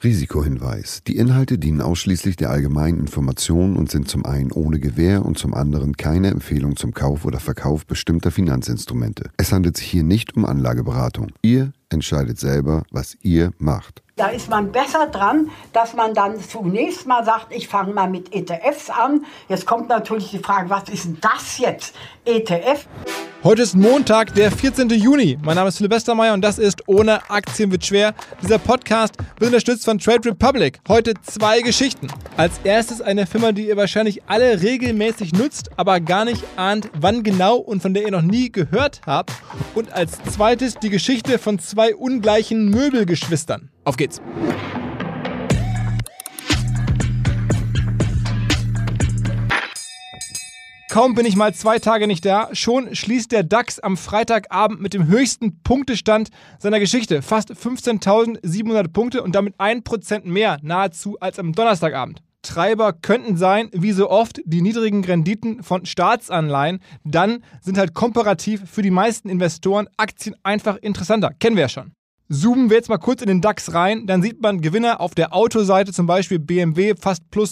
Risikohinweis. Die Inhalte dienen ausschließlich der allgemeinen Information und sind zum einen ohne Gewähr und zum anderen keine Empfehlung zum Kauf oder Verkauf bestimmter Finanzinstrumente. Es handelt sich hier nicht um Anlageberatung. Ihr entscheidet selber, was ihr macht. Da ist man besser dran, dass man dann zunächst mal sagt, ich fange mal mit ETFs an. Jetzt kommt natürlich die Frage, was ist denn das jetzt, ETF? Heute ist Montag, der 14. Juni. Mein Name ist Philipp Westermeier und das ist Ohne Aktien wird schwer. Dieser Podcast wird unterstützt von Trade Republic. Heute 2 Geschichten. Als erstes eine Firma, die ihr wahrscheinlich alle regelmäßig nutzt, aber gar nicht ahnt, wann genau und von der ihr noch nie gehört habt. Und als zweites die Geschichte von 2 ungleichen Möbelgeschwistern. Auf geht's! Kaum bin ich mal 2 Tage nicht da, schon schließt der DAX am Freitagabend mit dem höchsten Punktestand seiner Geschichte. Fast 15.700 Punkte und damit 1% mehr nahezu als am Donnerstagabend. Treiber könnten sein, wie so oft, die niedrigen Renditen von Staatsanleihen. Dann sind halt komparativ für die meisten Investoren Aktien einfach interessanter. Kennen wir ja schon. Zoomen wir jetzt mal kurz in den DAX rein, dann sieht man Gewinner auf der Autoseite, zum Beispiel BMW fast plus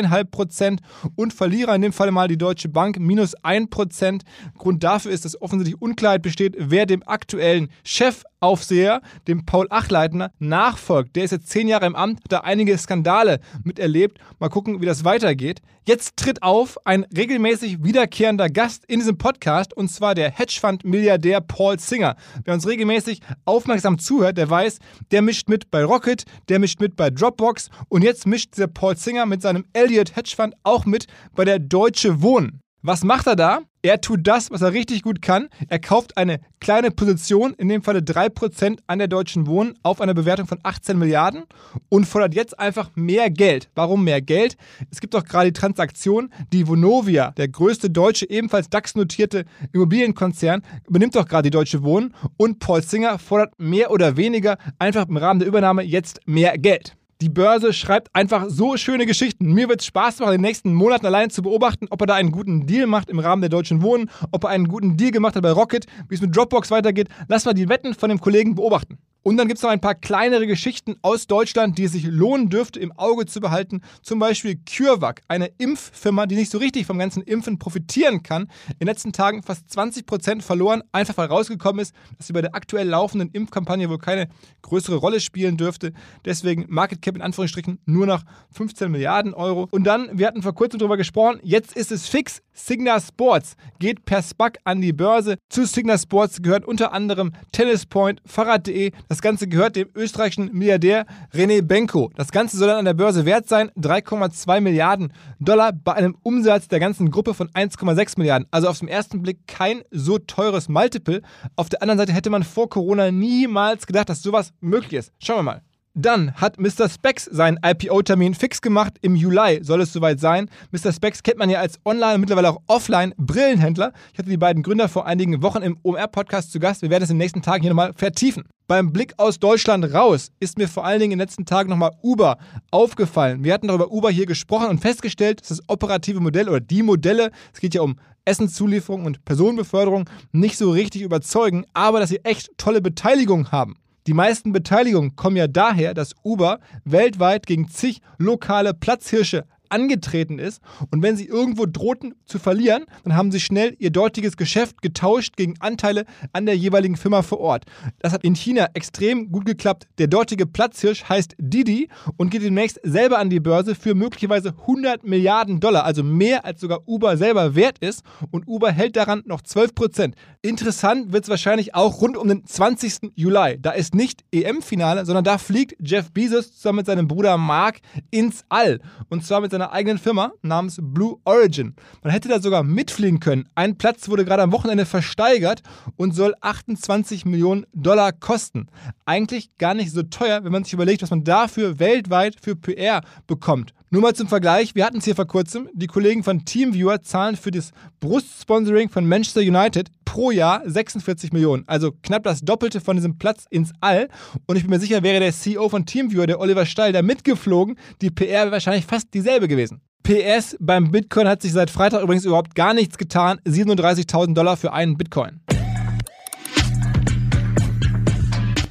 2,5% und Verlierer in dem Fall mal die Deutsche Bank minus 1%. Grund dafür ist, dass offensichtlich Unklarheit besteht, wer dem aktuellen Chefaufseher, dem Paul Achleitner, nachfolgt. Der ist jetzt 10 Jahre im Amt, hat da einige Skandale miterlebt. Mal gucken, wie das weitergeht. Jetzt tritt auf ein regelmäßig wiederkehrender Gast in diesem Podcast, und zwar der Hedgefonds-Milliardär Paul Singer. Wer uns regelmäßig aufmerksam zuhört, der weiß, der mischt mit bei Rocket, der mischt mit bei Dropbox und jetzt mischt dieser Paul Singer mit seinem Elliott Hedgefonds auch mit bei der Deutsche Wohnen. Was macht er da? Er tut das, was er richtig gut kann. Er kauft eine kleine Position, in dem Falle 3% an der Deutschen Wohnen auf einer Bewertung von 18 Milliarden und fordert jetzt einfach mehr Geld. Warum mehr Geld? Es gibt doch gerade die Transaktion, die Vonovia, der größte deutsche, ebenfalls DAX-notierte Immobilienkonzern, übernimmt doch gerade die Deutsche Wohnen und Paul Singer fordert mehr oder weniger einfach im Rahmen der Übernahme jetzt mehr Geld. Die Börse schreibt einfach so schöne Geschichten. Mir wird es Spaß machen, in den nächsten Monaten allein zu beobachten, ob er da einen guten Deal macht im Rahmen der Deutschen Wohnen, ob er einen guten Deal gemacht hat bei Rocket, wie es mit Dropbox weitergeht. Lass mal die Wetten von dem Kollegen beobachten. Und dann gibt es noch ein paar kleinere Geschichten aus Deutschland, die es sich lohnen dürfte, im Auge zu behalten. Zum Beispiel CureVac, eine Impffirma, die nicht so richtig vom ganzen Impfen profitieren kann. In den letzten Tagen fast 20% verloren, einfach weil rausgekommen ist, dass sie bei der aktuell laufenden Impfkampagne wohl keine größere Rolle spielen dürfte. Deswegen Market Cap in Anführungsstrichen nur noch 15 Milliarden Euro. Und dann, wir hatten vor kurzem darüber gesprochen, jetzt ist es fix. Signa Sports geht per SPAC an die Börse. Zu Signa Sports gehört unter anderem Tennispoint, Fahrrad.de. Das Ganze gehört dem österreichischen Milliardär René Benko. Das Ganze soll dann an der Börse wert sein, 3,2 Milliarden Dollar bei einem Umsatz der ganzen Gruppe von 1,6 Milliarden. Also auf den ersten Blick kein so teures Multiple. Auf der anderen Seite hätte man vor Corona niemals gedacht, dass sowas möglich ist. Schauen wir mal. Dann hat Mr. Spex seinen IPO-Termin fix gemacht. Im Juli soll es soweit sein. Mr. Spex kennt man ja als Online- und mittlerweile auch Offline-Brillenhändler. Ich hatte die beiden Gründer vor einigen Wochen im OMR-Podcast zu Gast. Wir werden es in den nächsten Tagen hier nochmal vertiefen. Beim Blick aus Deutschland raus ist mir vor allen Dingen in den letzten Tagen nochmal Uber aufgefallen. Wir hatten darüber Uber hier gesprochen und festgestellt, dass das operative Modell oder die Modelle, es geht ja um Essenszulieferung und Personenbeförderung, nicht so richtig überzeugen, aber dass sie echt tolle Beteiligung haben. Die meisten Beteiligungen kommen ja daher, dass Uber weltweit gegen zig lokale Platzhirsche angetreten ist und wenn sie irgendwo drohten zu verlieren, dann haben sie schnell ihr dortiges Geschäft getauscht gegen Anteile an der jeweiligen Firma vor Ort. Das hat in China extrem gut geklappt. Der dortige Platzhirsch heißt Didi und geht demnächst selber an die Börse für möglicherweise 100 Milliarden Dollar, also mehr als sogar Uber selber wert ist und Uber hält daran noch 12%. Interessant wird es wahrscheinlich auch rund um den 20. Juli. Da ist nicht EM-Finale, sondern da fliegt Jeff Bezos zusammen mit seinem Bruder Mark ins All und zwar mit seiner eigenen Firma namens Blue Origin. Man hätte da sogar mitfliegen können. Ein Platz wurde gerade am Wochenende versteigert und soll 28 Millionen Dollar kosten. Eigentlich gar nicht so teuer, wenn man sich überlegt, was man dafür weltweit für PR bekommt. Nur mal zum Vergleich, wir hatten es hier vor kurzem, die Kollegen von TeamViewer zahlen für das Brustsponsoring von Manchester United pro Jahr 46 Millionen. Also knapp das Doppelte von diesem Platz ins All. Und ich bin mir sicher, wäre der CEO von TeamViewer, der Oliver Steil, da mitgeflogen, die PR wäre wahrscheinlich fast dieselbe gewesen. PS, beim Bitcoin hat sich seit Freitag übrigens überhaupt gar nichts getan. 37.000 Dollar für einen Bitcoin.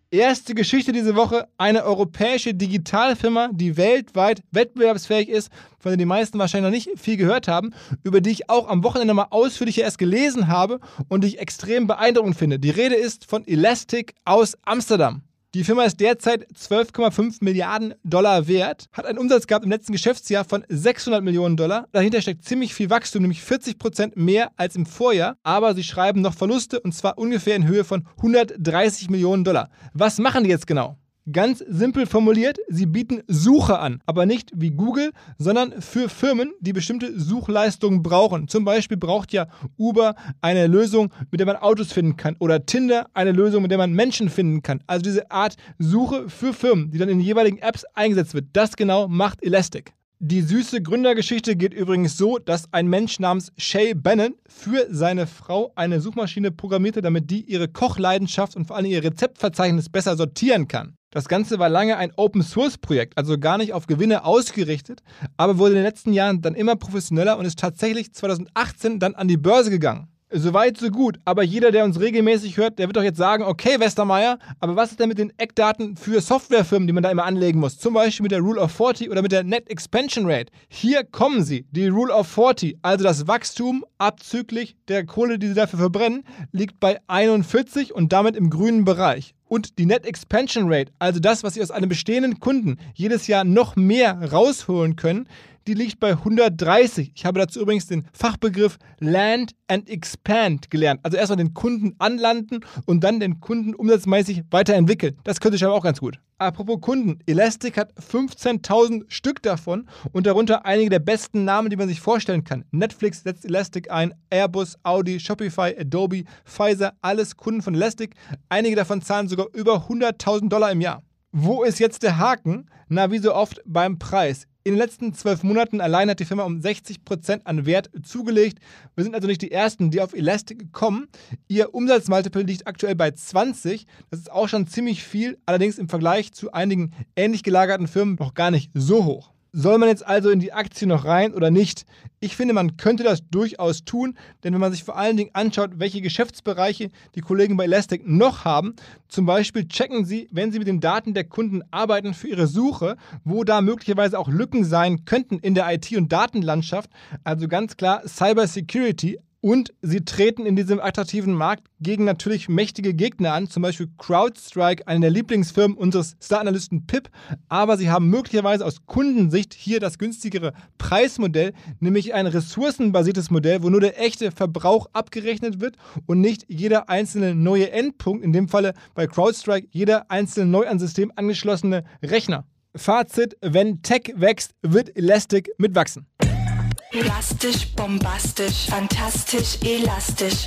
Erste Geschichte diese Woche, eine europäische Digitalfirma, die weltweit wettbewerbsfähig ist, von der die meisten wahrscheinlich noch nicht viel gehört haben, über die ich auch am Wochenende mal ausführlicher erst gelesen habe und die ich extrem beeindruckend finde. Die Rede ist von Elastic aus Amsterdam. Die Firma ist derzeit 12,5 Milliarden Dollar wert, hat einen Umsatz gehabt im letzten Geschäftsjahr von 600 Millionen Dollar. Dahinter steckt ziemlich viel Wachstum, nämlich 40% mehr als im Vorjahr. Aber sie schreiben noch Verluste und zwar ungefähr in Höhe von 130 Millionen Dollar. Was machen die jetzt genau? Ganz simpel formuliert, sie bieten Suche an, aber nicht wie Google, sondern für Firmen, die bestimmte Suchleistungen brauchen. Zum Beispiel braucht ja Uber eine Lösung, mit der man Autos finden kann oder Tinder eine Lösung, mit der man Menschen finden kann. Also diese Art Suche für Firmen, die dann in den jeweiligen Apps eingesetzt wird. Das genau macht Elastic. Die süße Gründergeschichte geht übrigens so, dass ein Mensch namens Shay Bannon für seine Frau eine Suchmaschine programmierte, damit die ihre Kochleidenschaft und vor allem ihr Rezeptverzeichnis besser sortieren kann. Das Ganze war lange ein Open-Source-Projekt, also gar nicht auf Gewinne ausgerichtet, aber wurde in den letzten Jahren dann immer professioneller und ist tatsächlich 2018 dann an die Börse gegangen. Soweit, so gut, aber jeder, der uns regelmäßig hört, der wird doch jetzt sagen, okay, Westermeier, aber was ist denn mit den Eckdaten für Softwarefirmen, die man da immer anlegen muss? Zum Beispiel mit der Rule of 40 oder mit der Net Expansion Rate. Hier kommen sie, die Rule of 40, also das Wachstum abzüglich der Kohle, die sie dafür verbrennen, liegt bei 41 und damit im grünen Bereich. Und die Net Expansion Rate, also das, was sie aus einem bestehenden Kunden jedes Jahr noch mehr rausholen können, die liegt bei 130. Ich habe dazu übrigens den Fachbegriff Land and Expand gelernt. Also erstmal den Kunden anlanden und dann den Kunden umsatzmäßig weiterentwickeln. Das könnte ich aber auch ganz gut. Apropos Kunden, Elastic hat 15.000 Stück davon und darunter einige der besten Namen, die man sich vorstellen kann. Netflix setzt Elastic ein, Airbus, Audi, Shopify, Adobe, Pfizer, alles Kunden von Elastic. Einige davon zahlen sogar über 100.000 Dollar im Jahr. Wo ist jetzt der Haken? Na, wie so oft beim Preis. In den letzten 12 Monaten allein hat die Firma um 60% an Wert zugelegt. Wir sind also nicht die Ersten, die auf Elastic kommen. Ihr Umsatzmultiple liegt aktuell bei 20. Das ist auch schon ziemlich viel, allerdings im Vergleich zu einigen ähnlich gelagerten Firmen noch gar nicht so hoch. Soll man jetzt also in die Aktie noch rein oder nicht? Ich finde, man könnte das durchaus tun, denn wenn man sich vor allen Dingen anschaut, welche Geschäftsbereiche die Kollegen bei Elastic noch haben, zum Beispiel checken sie, wenn sie mit den Daten der Kunden arbeiten für ihre Suche, wo da möglicherweise auch Lücken sein könnten in der IT- und Datenlandschaft, also ganz klar Cybersecurity. Und sie treten in diesem attraktiven Markt gegen natürlich mächtige Gegner an, zum Beispiel CrowdStrike, eine der Lieblingsfirmen unseres Star-Analysten Pip. Aber sie haben möglicherweise aus Kundensicht hier das günstigere Preismodell, nämlich ein ressourcenbasiertes Modell, wo nur der echte Verbrauch abgerechnet wird und nicht jeder einzelne neue Endpunkt, in dem Falle bei CrowdStrike jeder einzelne neu ans System angeschlossene Rechner. Fazit: Wenn Tech wächst, wird Elastic mitwachsen. Elastisch, bombastisch, fantastisch, elastisch.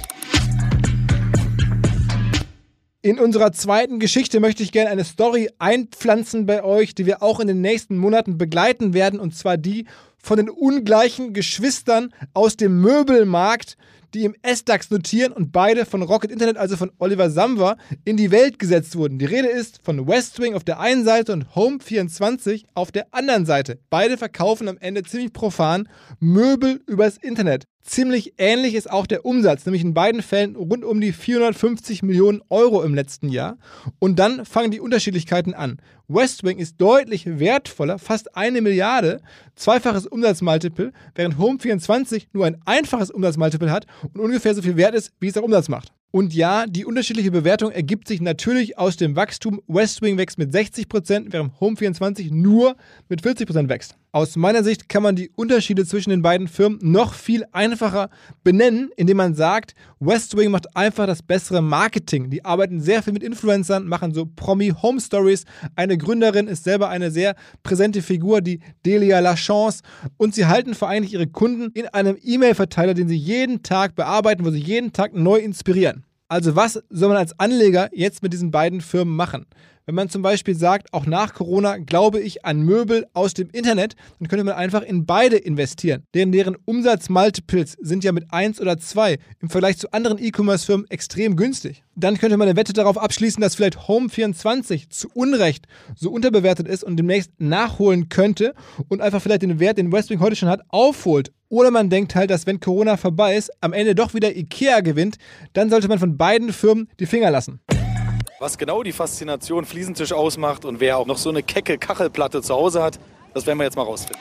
In unserer zweiten Geschichte möchte ich gerne eine Story einpflanzen bei euch, die wir auch in den nächsten Monaten begleiten werden, und zwar die von den ungleichen Geschwistern aus dem Möbelmarkt, die im SDAX notieren und beide von Rocket Internet, also von Oliver Samwer, in die Welt gesetzt wurden. Die Rede ist von Westwing auf der einen Seite und Home24 auf der anderen Seite. Beide verkaufen am Ende ziemlich profan Möbel übers Internet. Ziemlich ähnlich ist auch der Umsatz, nämlich in beiden Fällen rund um die 450 Millionen Euro im letzten Jahr. Und dann fangen die Unterschiedlichkeiten an. Westwing ist deutlich wertvoller, fast 1 Milliarde, zweifaches Umsatzmultiple, während Home24 nur ein einfaches Umsatzmultiple hat und ungefähr so viel wert ist, wie es der Umsatz macht. Und ja, die unterschiedliche Bewertung ergibt sich natürlich aus dem Wachstum. Westwing wächst mit 60%, während Home24 nur mit 40% wächst. Aus meiner Sicht kann man die Unterschiede zwischen den beiden Firmen noch viel einfacher benennen, indem man sagt, Westwing macht einfach das bessere Marketing. Die arbeiten sehr viel mit Influencern, machen so Promi-Home-Stories. Eine Gründerin ist selber eine sehr präsente Figur, die Delia Lachance. Und sie halten vor allem ihre Kunden in einem E-Mail-Verteiler, den sie jeden Tag bearbeiten, wo sie jeden Tag neu inspirieren. Also was soll man als Anleger jetzt mit diesen beiden Firmen machen? Wenn man zum Beispiel sagt, auch nach Corona glaube ich an Möbel aus dem Internet, dann könnte man einfach in beide investieren. Denn deren Umsatzmultiples sind ja mit 1 oder 2 im Vergleich zu anderen E-Commerce-Firmen extrem günstig. Dann könnte man eine Wette darauf abschließen, dass vielleicht Home24 zu Unrecht so unterbewertet ist und demnächst nachholen könnte und einfach vielleicht den Wert, den Westwing heute schon hat, aufholt. Oder man denkt halt, dass wenn Corona vorbei ist, am Ende doch wieder IKEA gewinnt, dann sollte man von beiden Firmen die Finger lassen. Was genau die Faszination Fliesentisch ausmacht und wer auch noch so eine kecke Kachelplatte zu Hause hat, das werden wir jetzt mal rausfinden.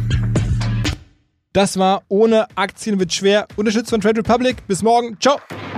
Das war Ohne Aktien wird schwer. Unterstützt von Trade Republic. Bis morgen. Ciao.